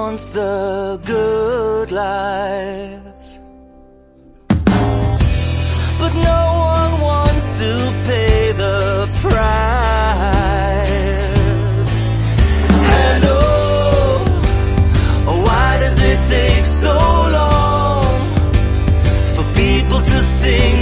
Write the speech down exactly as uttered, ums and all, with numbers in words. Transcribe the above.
wants the good life, but no one wants to pay the price. And oh, why does it take so long for people to sing